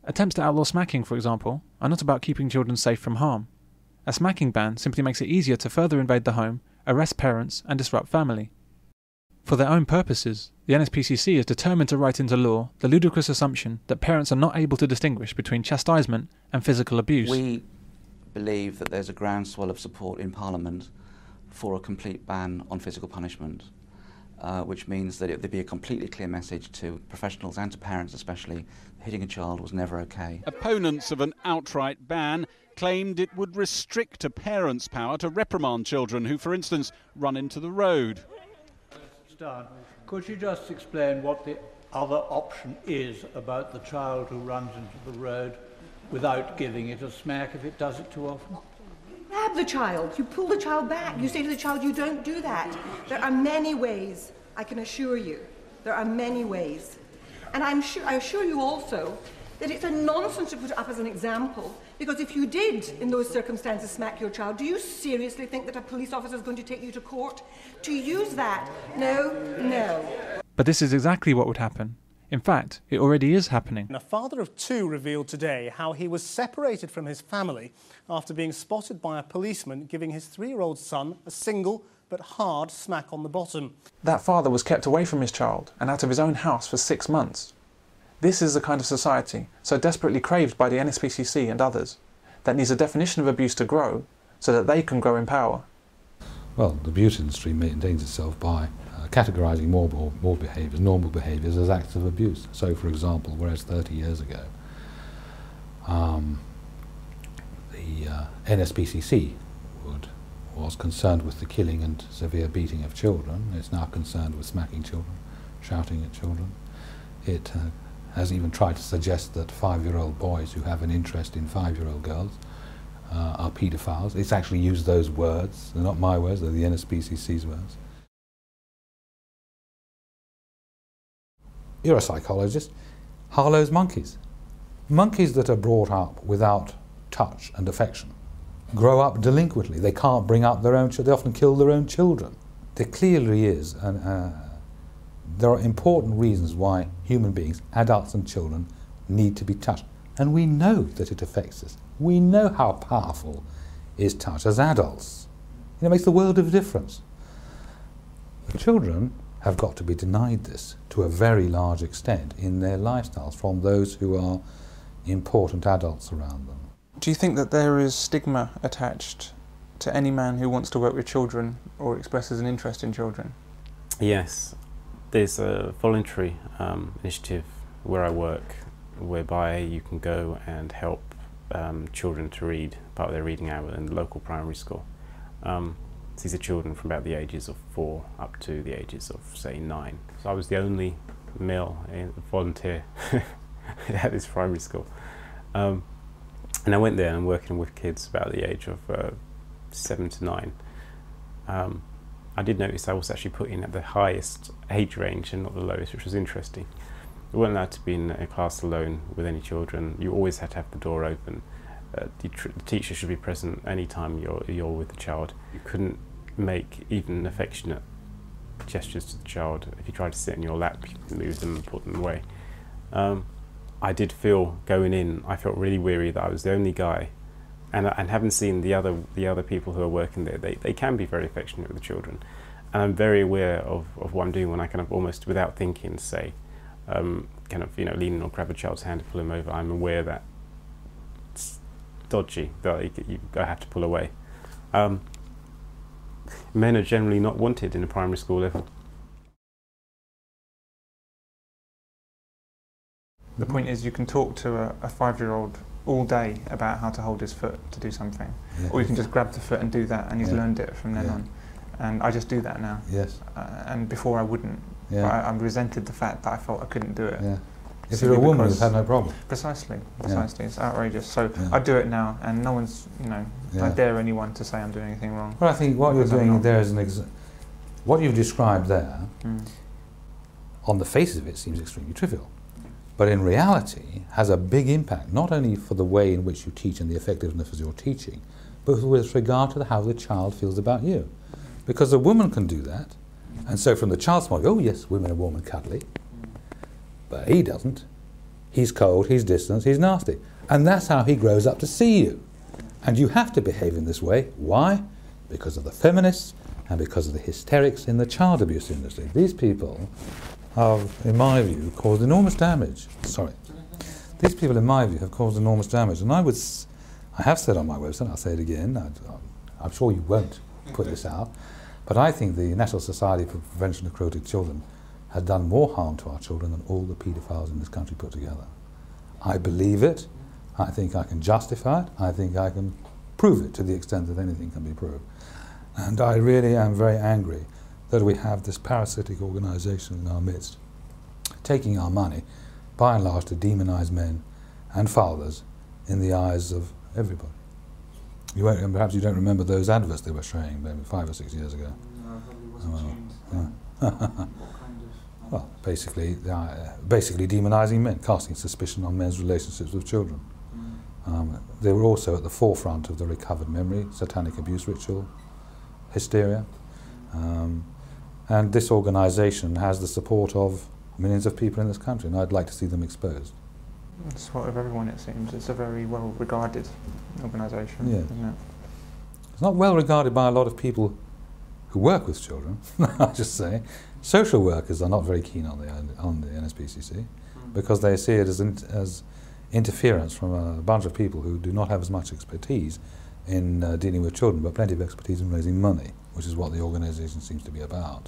Attempts to outlaw smacking, for example, are not about keeping children safe from harm. A smacking ban simply makes it easier to further invade the home, arrest parents, and disrupt family. For their own purposes, the NSPCC is determined to write into law the ludicrous assumption that parents are not able to distinguish between chastisement and physical abuse. We believe that there's a groundswell of support in Parliament for a complete ban on physical punishment, which means that it would be a completely clear message to professionals and to parents especially, hitting a child was never okay. Opponents of an outright ban claimed it would restrict a parent's power to reprimand children who, for instance, run into the road. Stan, could you just explain what the other option is about the child who runs into the road without giving it a smack if it does it too often? Grab the child. You pull the child back. You say to the child, you don't do that. There are many ways, I can assure you. There are many ways. And I assure you also that it's a nonsense to put it up as an example, because if you did, in those circumstances, smack your child, do you seriously think that a police officer is going to take you to court to use that? No, no. But this is exactly what would happen. In fact, it already is happening. A father of two revealed today how he was separated from his family after being spotted by a policeman giving his 3-year-old son a single but hard smack on the bottom. That father was kept away from his child and out of his own house for 6 months. This is the kind of society, so desperately craved by the NSPCC and others, that needs a definition of abuse to grow so that they can grow in power. Well, the abuse industry maintains itself by categorising more behaviours, normal behaviours, as acts of abuse. So, for example, whereas 30 years ago the NSPCC was concerned with the killing and severe beating of children, it's now concerned with smacking children, shouting at children. It has even tried to suggest that 5-year-old boys who have an interest in 5-year-old girls are paedophiles. It's actually used those words. They're not my words, they're the NSPCC's words. You're a psychologist. Harlow's monkeys. Monkeys that are brought up without touch and affection grow up delinquently. They can't bring up their own children. They often kill their own children. There clearly is there are important reasons why human beings, adults and children, need to be touched. And we know that it affects us. We know how powerful is touch as adults. It makes the world of difference. The children have got to be denied this to a very large extent in their lifestyles from those who are important adults around them. Do you think that there is stigma attached to any man who wants to work with children or expresses an interest in children? Yes. There's a voluntary initiative where I work whereby you can go and help children to read part of their reading hour in the local primary school. These are children from about the ages of 4 up to the ages of, say, 9. So I was the only male volunteer at this primary school. And I went there and I'm working with kids about the age of 7 to 9. I did notice I was actually put in at the highest age range and not the lowest, which was interesting. We weren't allowed to be in a class alone with any children. You always had to have the door open. The teacher should be present any time you're with the child. You couldn't make even affectionate gestures to the child. If you tried to sit in your lap, you could move them and put them away. I did feel, going in, I felt really weary that I was the only guy. And having seen the other people who are working there, they can be very affectionate with the children. And I'm very aware of what I'm doing when I kind of almost without thinking say, kind of, lean or grab a child's hand to pull him over. I'm aware that it's dodgy, that I have to pull away. Men are generally not wanted in a primary school level. The point is you can talk to a 5-year-old all day about how to hold his foot to do something. Yeah. Or you can just grab the foot and do that, and he's learned it from then on. And I just do that now. Yes. And before I wouldn't. Yeah. But I resented the fact that I felt I couldn't do it. Yeah. If you're a woman, you've had no problem. Precisely. Yeah. It's outrageous. So I do it now, and no one's, I dare anyone to say I'm doing anything wrong. Well, I think what you're doing there is what you've described there, on the face of it, seems extremely trivial. But in reality has a big impact, not only for the way in which you teach and the effectiveness of your teaching, but with regard to how the child feels about you. Because a woman can do that, and so from the child's point, oh yes, women are warm and cuddly, but he doesn't. he's cold, he's distant, he's nasty. And that's how he grows up to see you. And you have to behave in this way. Why? Because of the feminists and because of the hysterics in the child abuse industry. These people have, in my view, caused enormous damage. Sorry. These people, in my view, have caused enormous damage. And I have said on my website, I'll say it again, I'm sure you won't put this out, but I think the National Society for Prevention of Cruelty to Children has done more harm to our children than all the paedophiles in this country put together. I believe it. I think I can justify it. I think I can prove it to the extent that anything can be proved. And I really am very angry that we have this parasitic organisation in our midst, taking our money, by and large, to demonise men and fathers in the eyes of everybody. Perhaps you don't remember those adverts they were showing maybe 5 or 6 years ago. No, probably wasn't tuned. What kind of? Well, basically demonising men, casting suspicion on men's relationships with children. They were also at the forefront of the recovered memory, satanic abuse ritual, hysteria. And this organisation has the support of millions of people in this country, and I'd like to see them exposed. It's what of everyone, it seems. It's a very well regarded organisation, Yeah. isn't it? It's not well regarded by a lot of people who work with children, I just say. Social workers are not very keen on the NSPCC because they see it as interference from a bunch of people who do not have as much expertise in dealing with children, but plenty of expertise in raising money, which is what the organisation seems to be about.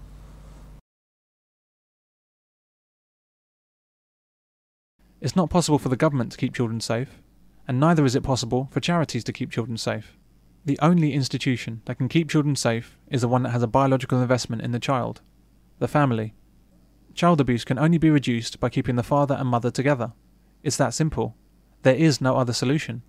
It's not possible for the government to keep children safe, and neither is it possible for charities to keep children safe. The only institution that can keep children safe is the one that has a biological investment in the child, the family. Child abuse can only be reduced by keeping the father and mother together. It's that simple. There is no other solution.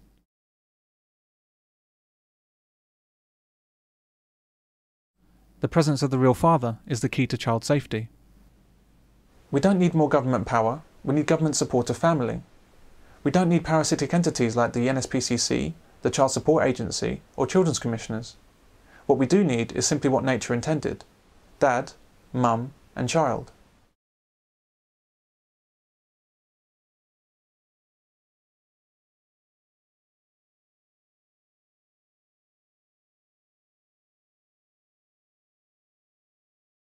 The presence of the real father is the key to child safety. We don't need more government power. We need government support of family. We don't need parasitic entities like the NSPCC, the Child Support Agency, or Children's Commissioners. What we do need is simply what nature intended: dad, mum, and child.